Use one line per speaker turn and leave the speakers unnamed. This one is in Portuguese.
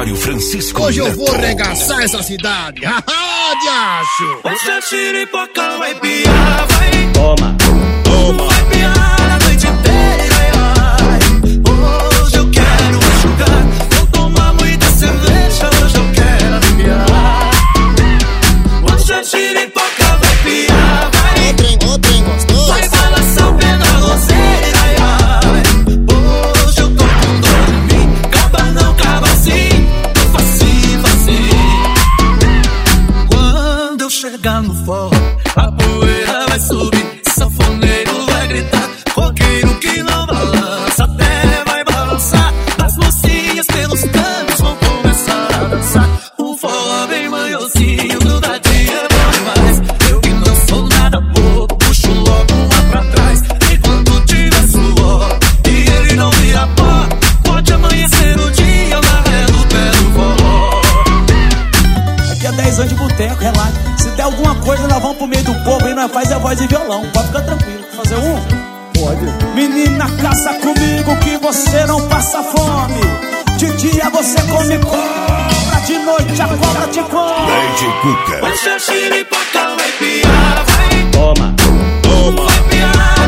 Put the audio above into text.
Auditório Francisco
Hoje eu
Neto.
vou arregaçar essa cidade. Haha, diacho.
Essa xiripoca vai piar, vai.
Toma.
Vai piar a noite inteira, ai. Hoje eu quero enxugar. Vou tomar muita cerveja, hoje eu quero aliviar. Essa xiripoca vai piar, vai.
Ô trem gostoso.
Vai balançar o pé na roseira, ai, ai. Hoje eu tô com dor em mim. Caba não, caba sim. Facinho, facinho. Quando eu chegar no forró, a poeira vai subir. Sanfoneiro vai gritar. Roqueiro que não balança, até vai balançar. As mocinhas pelos cantos vão começar a dançar. Um forró bem manhozinho, grudadinho é bom demais. Eu que não sou nada bobo, puxo logo uma pra trás. Enquanto tiver suor e ele não vira pó, pode amanhecer o dia na ré do pé do forró.
Aqui é 10 anos de boteco, relaxa. Se der alguma coisa, nós vamos pro meio do povo e nós faz a voz de violão. Pode ficar tranquilo. Fazer um? Pode. Menina, caça comigo que você não passa fome. De dia você come cobra, de noite a cobra te come.
Lady Cuca.
Essa xiripoca vai piar, vai.
Toma.
Vai piar